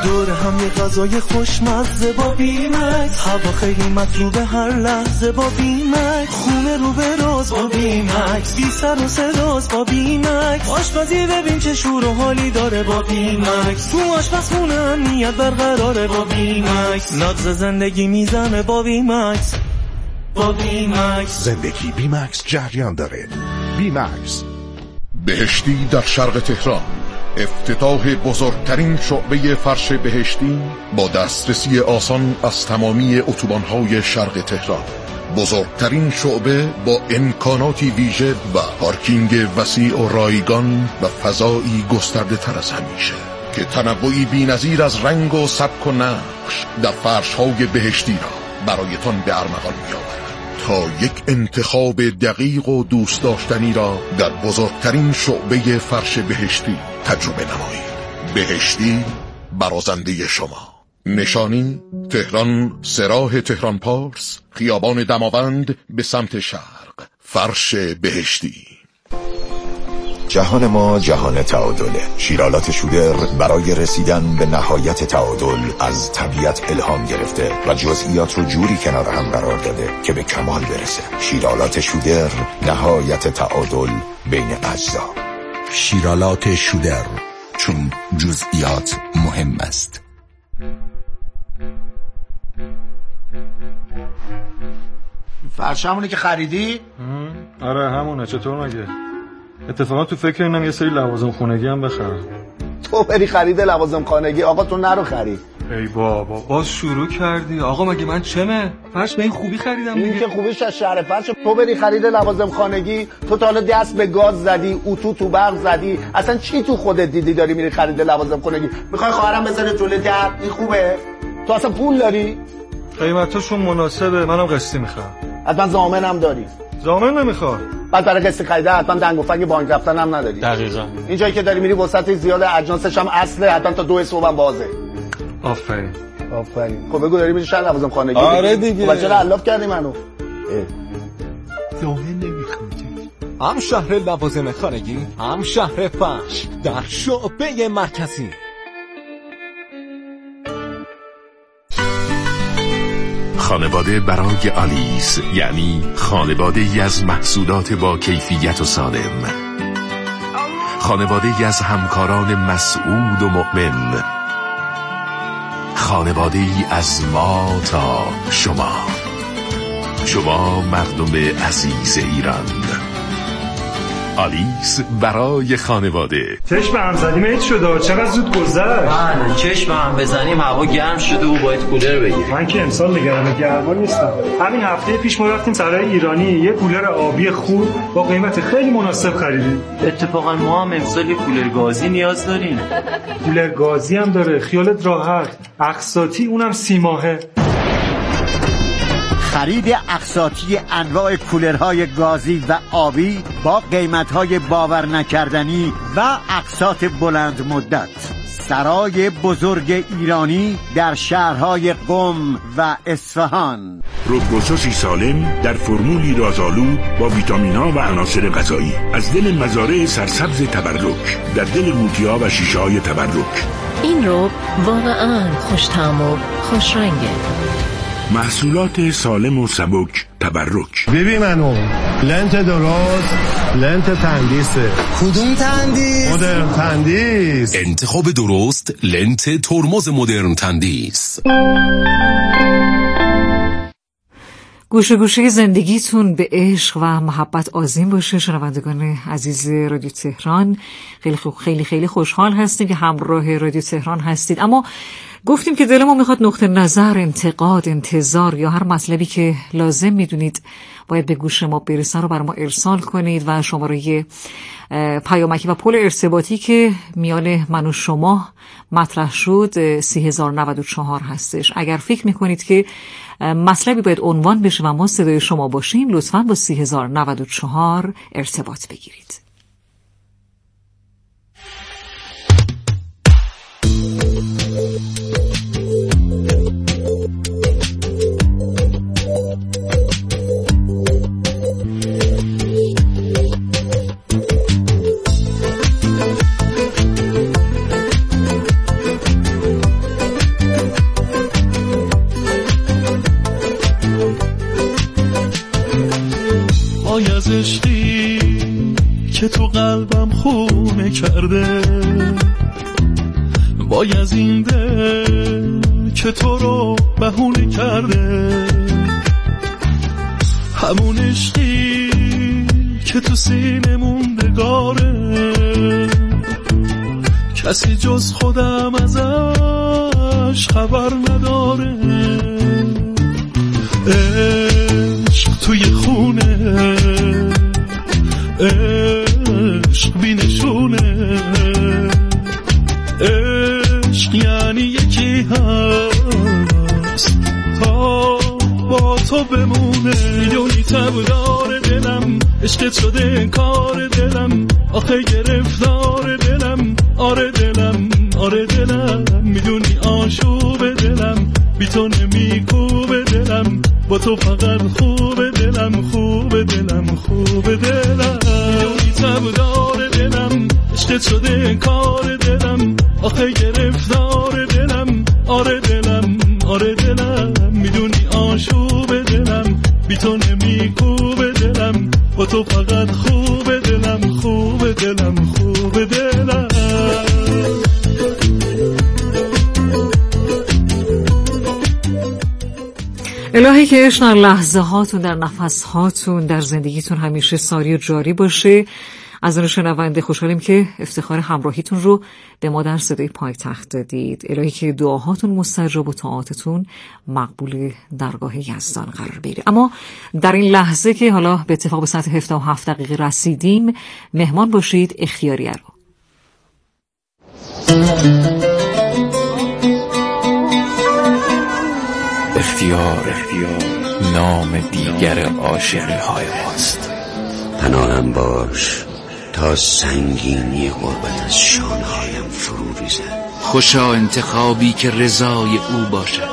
دور هم یه غذای خوشمزه با بیمکس، هوا خیلی مطلوبه هر لحظه با بیمکس، خونه رو به راز با بیمکس، بی سر و صداست با بیمکس، آشپزی ببین چه شور و حالی داره با بیمکس، تو آشپزخونه امنیت برقراره با بیمکس، نبض زندگی میزنه با بیمکس. با بیمکس زندگی بیمکس جریان داره. بیمکس. بهشتی در شرق تهران، افتتاح بزرگترین شعبه فرش بهشتی با دسترسی آسان از تمامی اتوبان‌های شرق تهران. بزرگترین شعبه با امکاناتی ویژه و پارکینگ وسیع و رایگان و فضایی گسترده تر از همیشه که تنوعی بی‌نظیر از رنگ و سبک و نقش در فرش‌های بهشتی را برایتان به ارمغان می‌آورد تا یک انتخاب دقیق و دوست داشتنی را در بزرگترین شعبه فرش بهشتی تجربه نمایید. بهشتی برازنده شما. نشانی تهران، سراح تهران پارس، خیابان دماوند به سمت شرق. فرش بهشتی. جهان ما جهان تعادله. شیرالات شودر برای رسیدن به نهایت تعادل از طبیعت الهام گرفته و جزئیات رو جوری کنار هم قرار داده که به کمال برسه. شیرالات شودر، نهایت تعادل بین اجزا. شیرالات شودر، چون جزئیات مهم است. فرشمونی که خریدی؟ آره همونه. چطور مگه؟ اتفاقا تو فکر اینم یه سری لوازم خونگی هم بخرم. تو بری خرید لوازم خانگی؟ آقا تو نرو خرید. ای بابا باز شروع کردی. آقا مگه من چمه؟ فرش به این خوبی خریدم دیگه. این که خوبیش از شهر فرش. تو بری خرید لوازم خانگی، تو تا حالا دست به گاز زدی، اتو تو برق زدی، اصلا چی تو خودت دیدی داری میری خرید لوازم خانگی؟ میخوای خواهرم بذاره جلوی در؟ این خوبه؟ تو اصلا پول داری؟ قیمتاشون مناسبه، منم قسطی میخوام. حتما ضامنم داری؟ ضامن نمیخوام. بعد برای قسط خریده حتما دنگ و فنگ بانک رفتن هم نداری. دقیقاً. این جایی که داری میری وسط زیاد اجناسش هم اصله، حتما تا 2 صبح هم بازه. آفرین. خب بگو داری میری شهر لوازم خانگی؟ آره دیگه. خب چرا علاف کردی منو؟ ضامن نمیخوام. هم شهر لوازم خانگی، هم شهر فرش در شعبه مرکزی. خانواده برای آلیس، یعنی خانواده از محصولات با کیفیت و سالم، خانواده از همکاران مسعود و مؤمن، خانواده از ما تا شما مردم عزیز ایران. آلیس برای خانواده. چشم هم زدیم هیچ شده. چقدر زود گذشت. من چشم هم بزنیم هوا گرم شده و باید کولر بگیریم. من که امسال نگران گرما نیستم. همین هفته پیش ما رفتیم سرای ایرانی یه کولر آبی خوب با قیمت خیلی مناسب خریدیم. اتفاقا ما هم امسال کولر گازی نیاز داریم. کولر گازی هم داره، خیالت راحت. اقساطی اونم 30 ماهه. خرید اقساطی انواع کولرهای گازی و آبی با قیمت‌های باور نکردنی و اقساط بلند مدت. سرای بزرگ ایرانی در شهرهای قم و اصفهان. ربوسوسی سالم در فرمولی رازآلود با ویتامین‌ها و عناصر غذایی از دل مزارع سرسبز تبرک در دل قوطی‌ها و شیشه‌های تبرک. این رب واقعاً خوش طعم و خوش رنگه. محصولات سالم و سبک تبرک. ببین منو لنت درست، لنت تندیسه. کدوم تندیس؟ مدرن تندیس. انتخاب درست لنت ترمز مدرن تندیس. گوشه گوشه زندگیتون به عشق و محبت آذین باشه. شنوندگان عزیز رادیو تهران، خیلی خوشحال هستیم که همراه رادیو تهران هستید. اما گفتیم که دلمون میخواد نقطه نظر، انتقاد، انتظار یا هر مطلبی که لازم میدونید باید به گوش ما برسن رو برای ما ارسال کنید و شماره پیامکی و پل ارتباطی که میان من و شما مطرح شد 3094 هستش. اگر فکر میکنید که مطلبی باید عنوان بشه و ما صدای شما باشیم، لطفاً با 3094 ارتباط بگیرید. بایزیده که تو رو بهونه کرده، همون عشقی که تو سینه موندگاره، کسی جز خودم ازش خبر نداره. عشق توی خونه، عشق بینشونه، عشق یعنی یکی هست تا با تو بمونه. میدونی تبدار دلم، عشقت شده کار دلم، آخه گرفتار دلم، آره دلم، آره دلم. میدونی آشوب دلم، بی تو نمیکوب دلم، با تو فقط خوب دلم، خوب دلم، خوب دلم. میدونی تبدار دلم، عشقت شده کار دلم، آخه گرفتار دلم، آره دلم، آره دلم. میدونی آشوب دلم، بی تو نمیکوب دلم، با تو فقط خوب دلم، خوب دلم، خوب دلم. الهی که عشق در لحظه هاتون، در نفس هاتون، در زندگیتون همیشه ساری و جاری باشه. از اون شنونده خوشحالیم که افتخار همراهیتون رو به ما در صدای پایتخت دادید. الهی که دعاهاتون مستجاب و طاعاتتون مقبول درگاه یزدان قرار بگیره. اما در این لحظه که حالا به اتفاق به ساعت 17 دقیقه رسیدیم، مهمان باشید اختیاریه رو. اختیار نام دیگر عاشقی های ماست. پناهم باش تا سنگینی غربت از شانهایم فرو ریزد. خوشا انتخابی که رضای او باشد.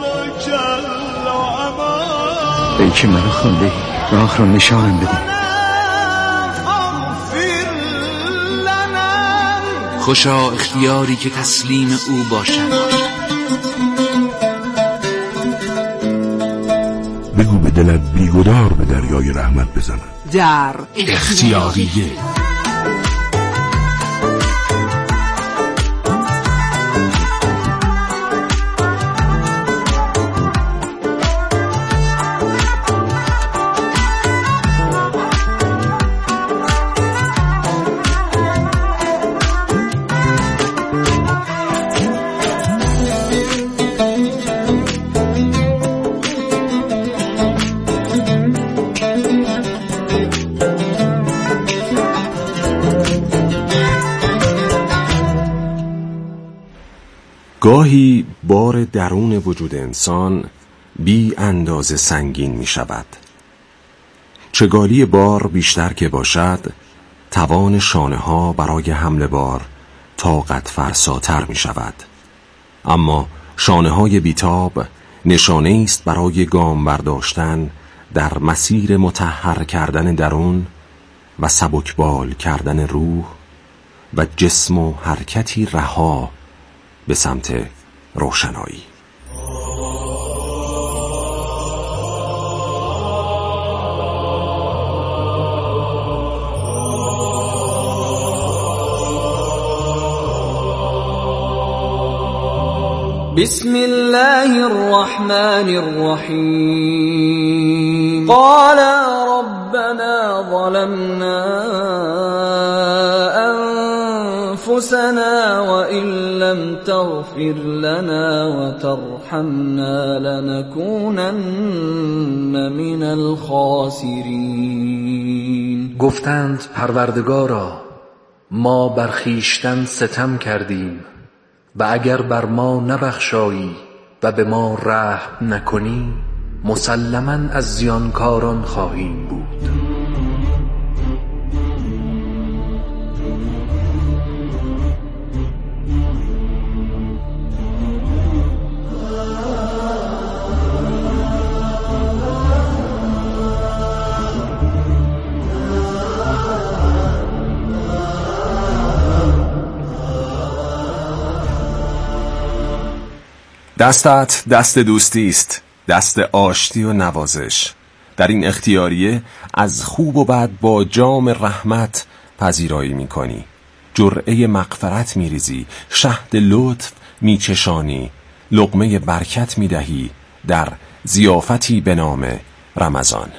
ای که منو خونده، راه رو نشانم بده. خوشا اختیاری که تسلیم او باشد. بگو به دلت بیگدار به دریای رحمت بزنم. در اختیاریه. گاهی بار درون وجود انسان بی اندازه سنگین می شود. چگالی بار بیشتر که باشد، توان شانه ها برای حمل بار طاقت فرساتر می شود. اما شانه های بیتاب نشانه است برای گام برداشتن در مسیر مطهر کردن درون و سبکبال کردن روح و جسم و حرکتی رها به سمت روشنایی. بسم الله الرحمن الرحیم. قال ربنا ظلمنا أنفسنا وإن لم تغفر لنا وترحمنا لنكونن من الخاسرین. گفتند پروردگارا، ما بر خویشتن ستم کردیم و اگر بر ما نبخشایی و به ما رحم نکنی مسلماً از زیانکاران خواهیم بود. دستت دست دوستی است، دست آشتی و نوازش. در این اختیاریه از خوب و بد با جام رحمت پذیرایی می‌کنی. جرعه مغفرت میریزی، شهد لطف میچشانی، لقمه برکت میدهی در ضیافتی به نام رمضان.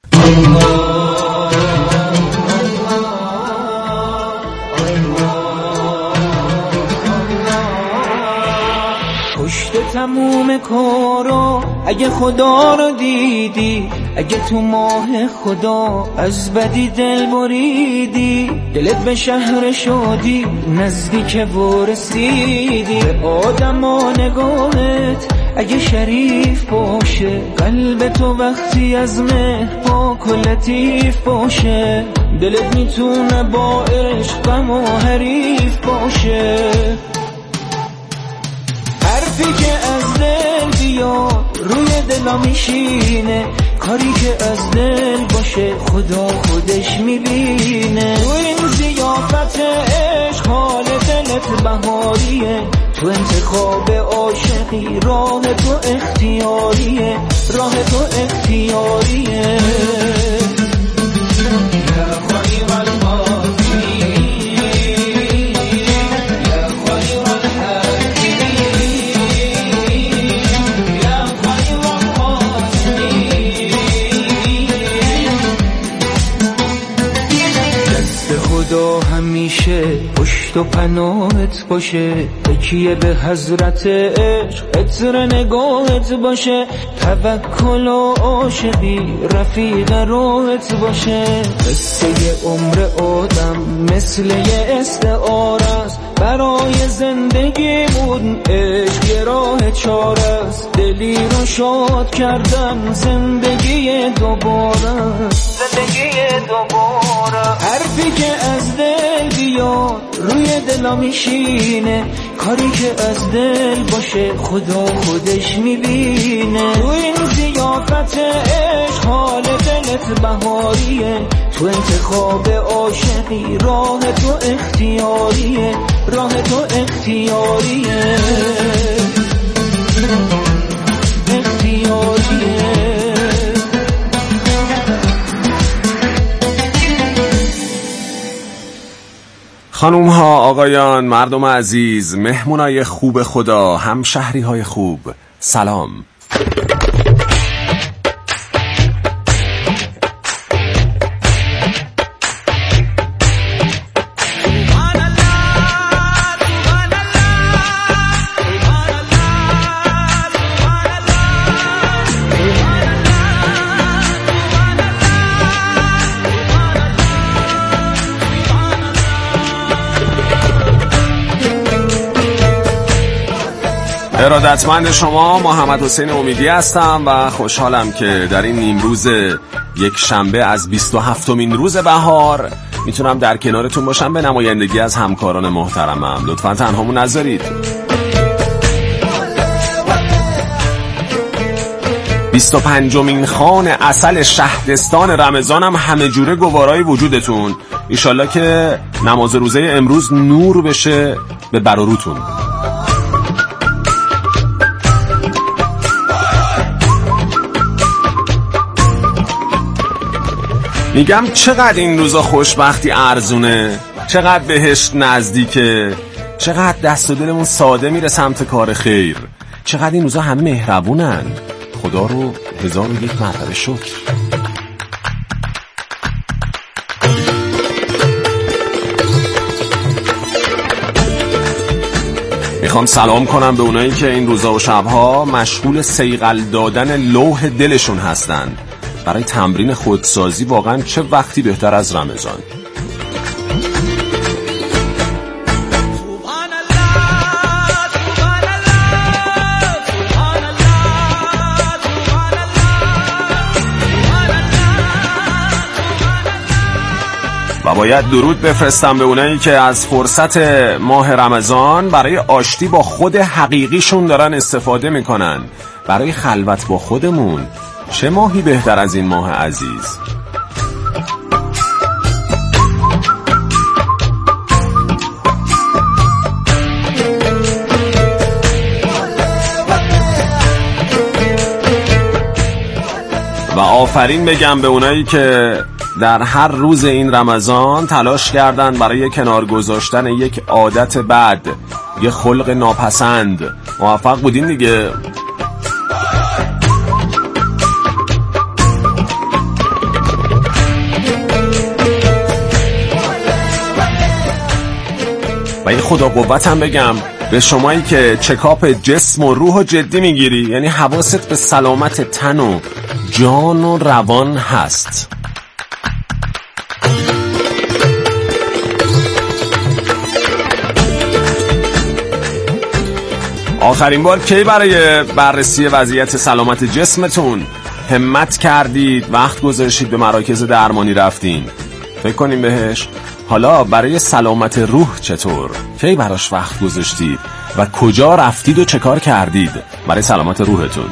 پشت تموم کارا اگه خدا رو دیدی، اگه تو ماه خدا از بدی دل بریدی، دلت به شهر شادی نزدیک و رسیدی، به آدم و نگاهت اگه شریف باشه، قلب تو وقتی از مهر پاک و لطیف باشه، دلت میتونه با عشق غم و حریف باشه. حرفی که از دل بیاد روی دلا میشینه، کاری که از دل باشه خدا خودش میبینه. تو این ضیافت عشق حال دلت بهاریه، تو انتخاب عاشقی راه تو اختیاریه، راه تو اختیاریه. خدا همیشه پشت و پناهت باشه، تکیه به حضرت عشق عطر نگاهت باشه، توکل و عاشقی رفیق راهت باشه. قصه عمر آدم مثل یه استعاره است، برای زندگیمون عشق یه راه چاره است، دلی رو شاد کردن زندگی دوباره، زندگی دوباره. حرفی که از دل بیاد روی دلا میشینه، کاری که از دل باشه خدا خودش میبینه. تو این ضیافت عشق حال دلت بهاریه، تو انتخاب عاشقی راه تو اختیاریه، راه تو اختیاریه، اختیاریه. خانوم ها، آقایان، مردم عزیز، مهمونای خوب خدا، همشهری های خوب، سلام. ارادتمند شما، محمد حسین امیدی هستم و خوشحالم که در این نیمروز یک شنبه از 27مین روز بهار میتونم در کنارتون باشم به نمایندگی از همکاران محترمم. لطفاً تنهامون نذارید. 25مین خوان عسل شهدستان رمضانم همه جوره گوارای وجودتون. ایشالله که نماز روزه امروز نور بشه به بر و روتون. میگم چقدر این روزا خوشبختی ارزونه، چقدر بهشت نزدیکه، چقدر دست و دلمون ساده میره سمت کار خیر، چقدر این روزا همه مهربونن. خدا رو 1001 مرتبه شکر. میخوام سلام کنم به اونایی که این روزا و شبها مشغول صیقل دادن لوح دلشون هستن. برای تمرین خودسازی واقعا چه وقتی بهتر از رمضان. و باید درود بفرستم به اونایی که از فرصت ماه رمضان برای آشتی با خود حقیقیشون دارن استفاده میکنن. برای خلوت با خودمون چه ماهی بهتر از این ماه عزیز؟ و آفرین بگم به اونایی که در هر روز این رمضان تلاش کردن برای کنار گذاشتن یک عادت بد، یه خلق ناپسند. موفق بودین دیگه. و این خدا قوتم بگم به شمایی که چکاپ جسم و روح و جدی میگیری، یعنی حواست به سلامت تن و جان و روان هست. آخرین بار کی برای بررسی وضعیت سلامت جسمتون همت کردید، وقت گذاشتید، به مراکز درمانی رفتین؟ فکر کنیم بهش. حالا برای سلامت روح چطور؟ کی براش وقت گذاشتید و کجا رفتید و چه کار کردید برای سلامت روحتون؟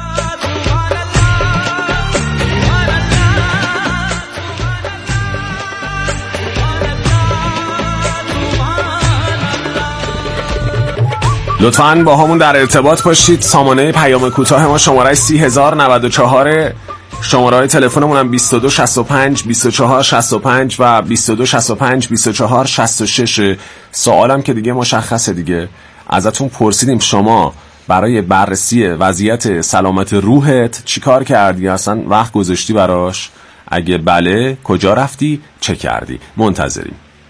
لطفاً با همون در ارتباط باشید. سامانه پیام کوتاه ما شماره 3094، شماره تلفنمون هم 22 65 24 65 و 22 65 24 66. سوالم که دیگه مشخصه دیگه. ازتون پرسیدیم شما برای بررسی وضعیت سلامت روحت چیکار کردی؟ اصلا وقت گذاشتی براش؟ اگه بله کجا رفتی؟ چه کردی؟ منتظریم.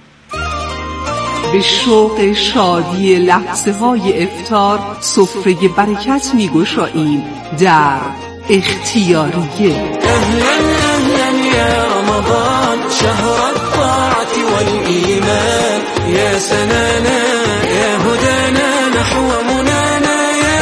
به شوق شادی لحظه های افطار سفره برکت می گشاییم در اختیاریه. اهلا اهلا یا رمضان شهر الطاعة والإيمان يا سنانا يا هدانا نحو منانا يا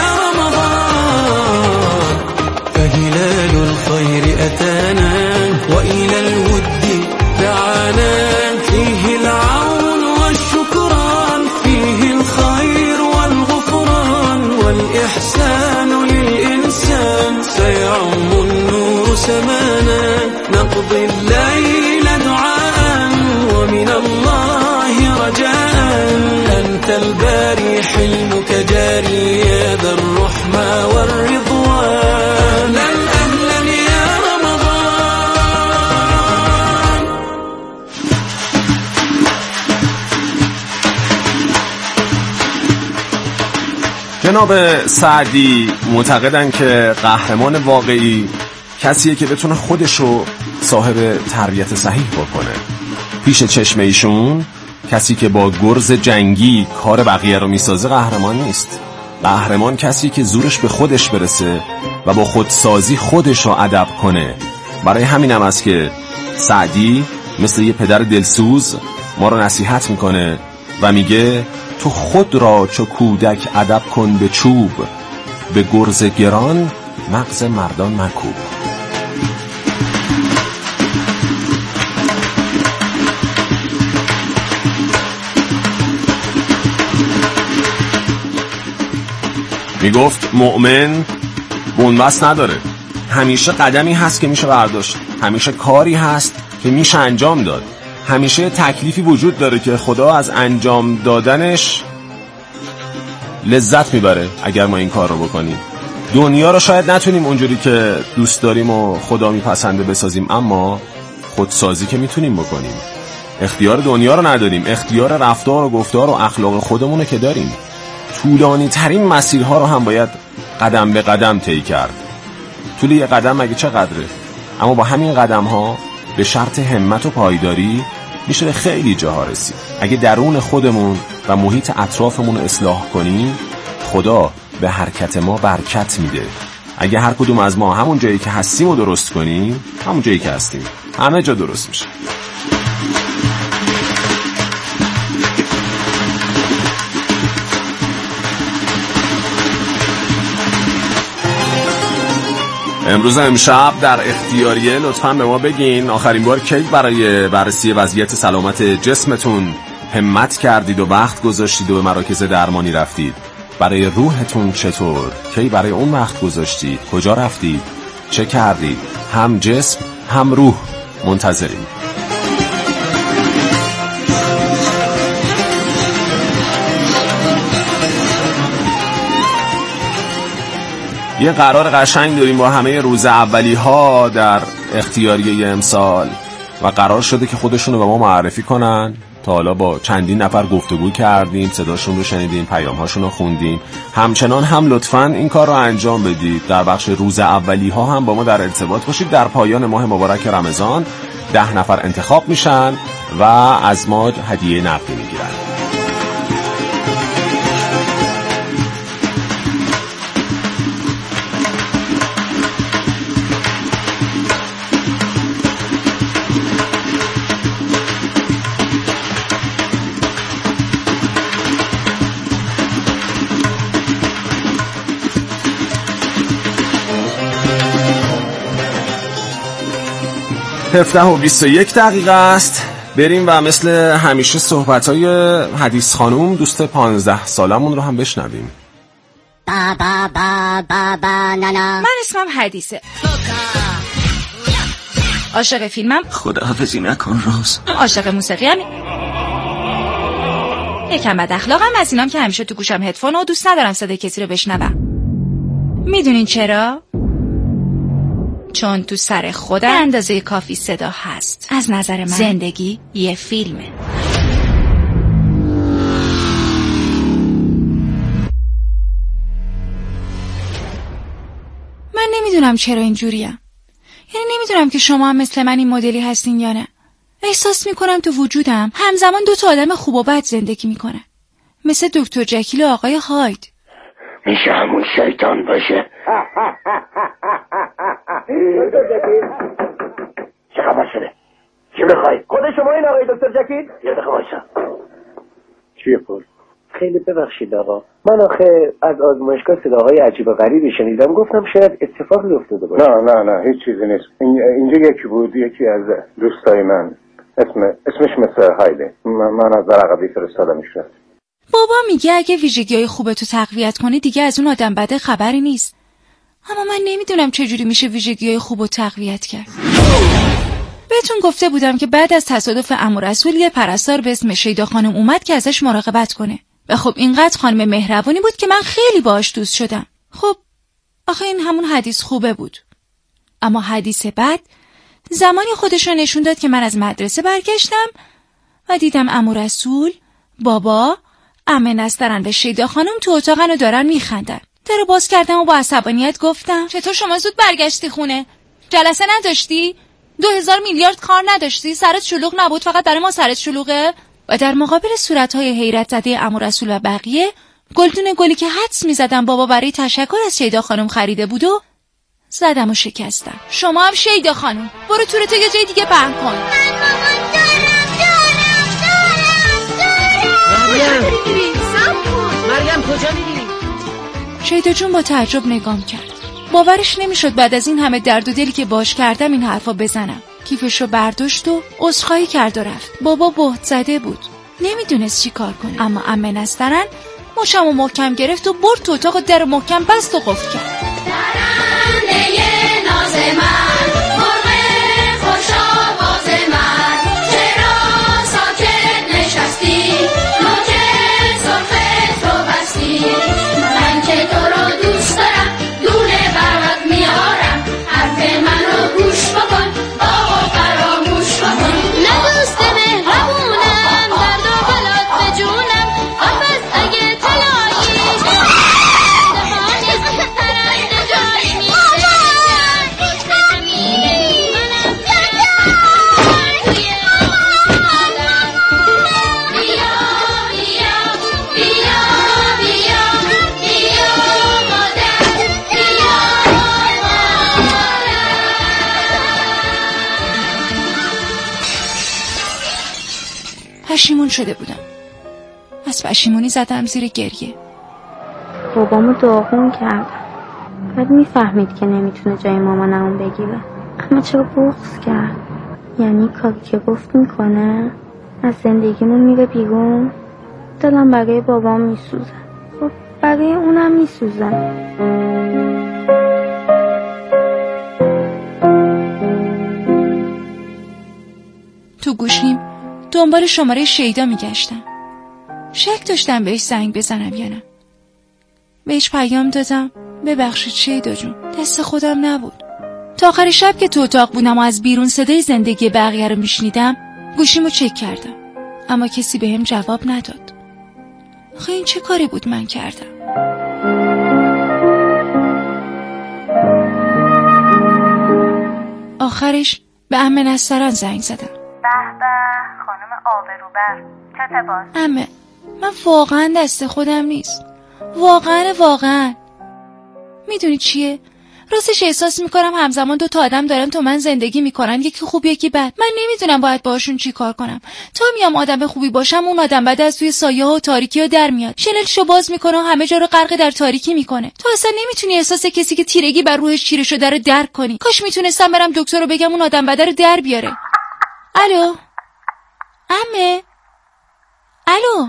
رمضان فهلال الخير أتانا وإلى الود دعانا فيه العون والشكران فيه الخير والغفران والإحسان للإنسان سيعم النور سمانا نقضي الليل دعاء ومن الله رجاء أنت الباري حلمك جاري يا ذا الرحمة والرضوان أهلا يا رمضان. جناب سعدی معتقدن که قهرمان واقعی کسیه که بتونه خودشو صاحب تربیت صحیح بکنه. پیش چشم ایشون کسی که با گرز جنگی کار بقیه رو میسازه قهرمان نیست. قهرمان کسی که زورش به خودش برسه و با خودسازی خودش رو ادب کنه. برای همینم است که سعدی مثل یه پدر دلسوز ما رو نصیحت میکنه و میگه تو خود را چو کودک ادب کن به چوب، به گرز گران مغز مردان مکوب. میگفت مؤمن بنبست نداره، همیشه قدمی هست که میشه برداشت، همیشه کاری هست که میشه انجام داد، همیشه تکلیفی وجود داره که خدا از انجام دادنش لذت میبره اگر ما این کار رو بکنیم. دنیا رو شاید نتونیم اونجوری که دوست داریم و خدا میپسنده بسازیم، اما خودسازی که میتونیم بکنیم. اختیار دنیا رو نداریم، اختیار رفتار و گفتار و اخلاق خودمونه که داریم. طولانی ترین مسیرها رو هم باید قدم به قدم طی کرد. طول یه قدم مگه چقدره؟ اما با همین قدم ها به شرط همت و پایداری میشه به خیلی جاها رسید. اگه درون خودمون و محیط اطرافمون رو اصلاح کنیم، خدا به حرکت ما برکت میده. اگه هر کدوم از ما همون جایی که هستیم رو درست کنیم، همون جایی که هستیم همه جا درست میشه. امروز امشب در اختیاریه لطفاً به ما بگین آخرین بار کی برای بررسی وضعیت سلامت جسمتون همت کردید و وقت گذاشتید و به مراکز درمانی رفتید؟ برای روحتون چطور؟ کی برای اون وقت گذاشتید؟ کجا رفتید؟ چه کردید؟ هم جسم هم روح. منتظریم. یه قرار قشنگ داریم با همه روز اولی ها در اختیاریه امسال و قرار شده که خودشونو به ما معرفی کنن. تا حالا با چندین نفر گفتگو کردیم، صداشون رو شنیدیم، پیام‌هاشون رو خوندیم. همچنان هم لطفاً این کار رو انجام بدید. در بخش روز اولی ها هم با ما در ارتباط باشید. در پایان ماه مبارک رمضان 10 نفر انتخاب میشن و از ما هدیه نقدی میگیرن. 17:21 است. بریم و مثل همیشه صحبت‌های حدیث خانوم دوست 15 سالمون رو هم بشنویم. بابا نانا. من اسمم حدیثه. عاشق فیلمم. خداحافظی نکن روز. عاشق موسیقی هم. یکم بد اخلاقم از اینام که همیشه تو گوشم هدفون و دوست ندارم صدای کسی رو بشنوم. میدونین چرا؟ چون تو سر خودم به اندازه کافی صدا هست. از نظر من زندگی یه فیلمه. من نمیدونم چرا اینجوریم. یعنی نمیدونم که شما هم مثل من این مدلی هستین یا نه. احساس میکنم تو وجودم همزمان 2 آدم خوب و بد زندگی میکنه. مثل دکتر جکیل و آقای هاید. میشه همون شیطان باشه. چه خبر شده؟ چی میخوای؟ خود شما این آقای دکتر جکیل؟ یه دقیقه وایسا. چیه پول؟ خیلی ببخشید آقا، من آخه از آزمایشگاه صداهای عجیب و غریبی شنیدم، گفتم شاید اتفاقی افتاده باشه. نه هیچ چیزی نیست. اینجا یکی بود، یکی از دوستای من، اسمش مثل هایده. من از عقبی فرستادمش. بابا میگه اگه ویژگی‌های خوبتو تقویت کنی دیگه از اون آدم بده خبری نیست. اما من نمیدونم چجوری میشه ویژگی‌های خوبو تقویت کرد. بهتون گفته بودم که بعد از تصادف عمو رسول یه پرستار به اسم شیدا خانم اومد که ازش مراقبت کنه. و خب اینقدر خانم مهربونی بود که من خیلی باهاش دوست شدم. خب آخه این همون حدیث خوبه بود. اما حدیث بعد زمانی خودش رو نشون داد که من از مدرسه برگشتم و دیدم عمو رسول، بابا، عمه نسترن و شیدا خانم تو اتاقن و دارن میخندن. درو باز کردم و با عصبانیت گفتم چطور شما زود برگشتی خونه؟ جلسه نداشتی؟ 2000 میلیارد کار نداشتی؟ سرت شلوغ نبود؟ فقط برای ما سرت شلوغه؟ و در مقابل صورتهای حیرت زده عمو رسول و بقیه گلدون گلی که حدس میزدم بابا برای تشکر از شیدا خانم خریده بود و زدم و شکستم. شما هم شیدا خانم برو تورتو یه جای دیگه پهن کن. مریم کجا میری؟ شیدا جون با تعجب نگام کرد. باورش نمیشد بعد از این همه درد و دلی که باش کردم این حرفا بزنم. کیفشو برداشت و عذرخواهی کرد و رفت. بابا بهت زده بود، نمیدونست چی کار کنه. اما عمه نسترن مشمو محکم گرفت و برد تو اتاق و در محکم بست و قفل کرد. درنده ناز من، مرغ خوش آواز من، چرا ساکت نشستی؟ نوک سرخ تو بستی. من که تو رو دوست دارم، دونه برات میارم. حرف من رو گوش بکن، آقا فراموش بکن. نه دوست مهربونم، درد و بلات به جونم. آفز اگه طلایی پشیمون شده بودم. از پشیمونی زدم زیر گریه. بابامو داغون کرد. بعد میفهمید که نمیتونه جای مامانمون بگیره. اما چرا بغض کرد؟ یعنی کاری که گفت میکنه از زندگیمون میره بیرون. دلم برای بابام میسوزه. خب برای اونم میسوزه. تو گوشیم دنبال شماره شیدا میگشتم. شک داشتم بهش زنگ بزنم یا نه. بهش پیام دادم ببخشید شیدا جون، دست خودم نبود. تا آخر شب که تو اتاق بودم و از بیرون صدای زندگی بقیه رو میشنیدم گوشیمو چک کردم، اما کسی بهم جواب نداد. آخه این چه کاری بود من کردم؟ آخرش به عمه نسترن زنگ زدم. به خانم آبروبر، چته باز؟ عمه من واقعا دست خودم نیست، واقعا میدونی چیه؟ راستش احساس میکنم همزمان 2 آدم دارن تو من زندگی میکنن، یکی خوب یکی بد. من نمیدونم باید باشون چی کار کنم. تا میام آدم خوبی باشم اون آدم بد از توی سایه ها و تاریکی ها در میاد، شنلشو باز میکنه و همه جا رو غرق در تاریکی میکنه. تو اصلا نمیتونی احساس کسی که تیرگی بر روحش چیره شده رو درک کنی. کاش میتونستم برم دکتر رو بگم اون آدم بد رو در بیاره. الو عمه، الو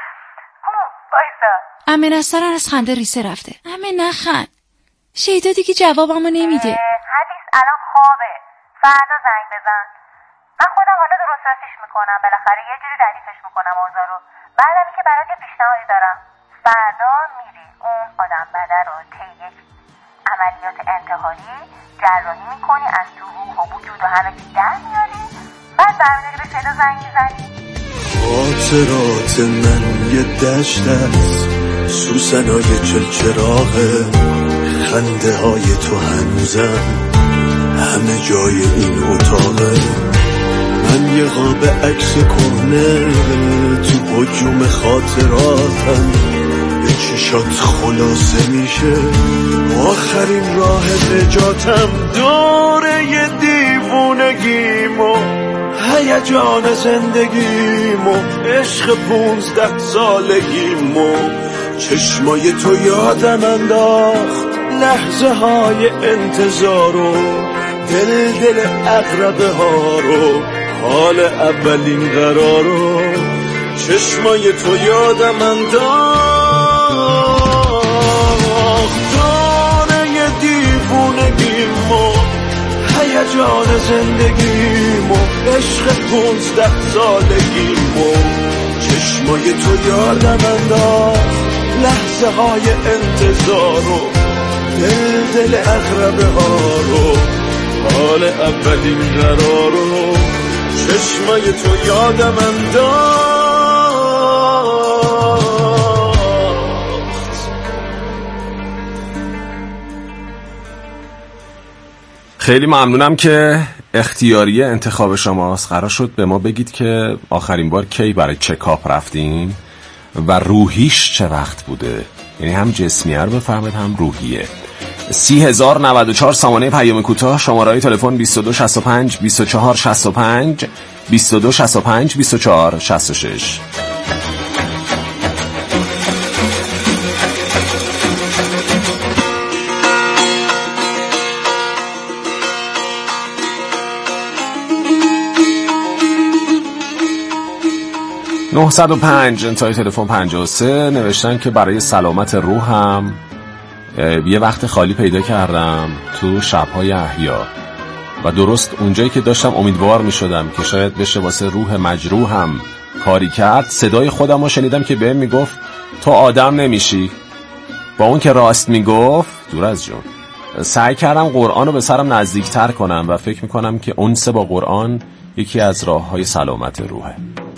عمه نسترن از خنده ریسه رفته. عمه نخند، شیدا دیگه جوابمو نمیده. حدیث الان خوابه، فردا زنگ بزن. من خودم حالا درستش میکنم، بالاخره یه جوری ردیفش میکنم اوضاع رو. بعدم که برات یه پیشنهادی دارم. فردا میری اون آدم بده رو طی یک عملیات انتحاری جراحی میکنی، از تو روح و وجود و همه چی در میاری، بعد برمیداری به شیدا زنگ میزنی. خاطرات من یه دشت است، سوسنای چلچراغه، خنده های تو هنوزم همه جای این اتاقه. من یه قاب عکس کهنه تو هجوم خاطراتم، به چشات خلاصه میشه آخرین راه نجاتم. دوره دیوونگیمو، هیجان زندگیمو، عشق 15 سالگیمو، چشمای تو یادم انداخت لحظه های انتظارو، دل اقربه ها رو، حال اولین قرارو. چشمای تو یادم انداخت دانه دیوونگیمو، هیجان زندگیمو، عشق 15 سالگیمو، چشمای تو یادم انداخت لحظه های انتظارو، دل اقربه ها رو، حال اولین قرارو. چشمای تو یادم انداخت. خیلی ممنونم که اختیاری انتخاب شماست. قرار شد به ما بگید که آخرین بار کی برای چکاپ رفتین و روحیش چه وقت بوده، یعنی هم جسمیه رو بفهمید هم روحیه. 30,094 سامانه پیام کوتاه، شماره تلفن 2265 2465 2265 2466. (905) انتهای تلفن 53 نوشتن که برای سلامت روحم یه وقت خالی پیدا کردم تو شب‌های احیا و درست اونجایی که داشتم امیدوار می شدم که شاید بشه واسه روح مجروحم کاری کرد، صدای خودم رو شنیدم که بهم میگفت تو آدم نمیشی. با اون که راست میگفت دور از جون. سعی کردم قرآن رو به سرم نزدیکتر کنم و فکر میکنم که انس با قرآن یکی از راه‌های سلامت روحه.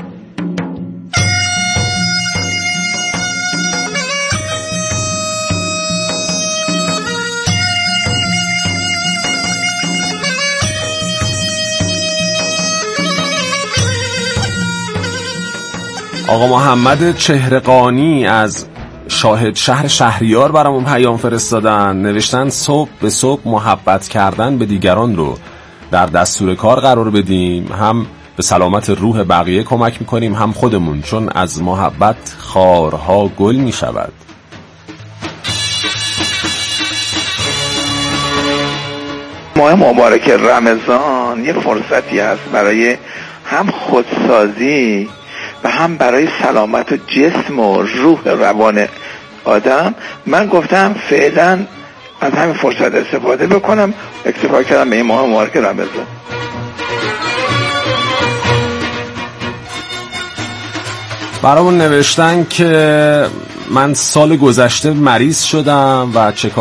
آقا محمد چهرقانی از شاهد شهر شهریار برامون پیام فرستادن، نوشتن صبح به صبح محبت کردن به دیگران رو در دستور کار قرار بدیم، هم به سلامت روح بقیه کمک میکنیم هم خودمون، چون از محبت خارها گل میشود. ماه مبارک رمضان یه فرصتی هست برای هم خودسازی و هم برای سلامت و جسم و روح روان آدم. من گفتم فعلا از همین فرصت استفاده بکنم، اکتفا کردم به این ماه مبارک رمضان. برامون نوشتن که من سال گذشته مریض شدم و چکار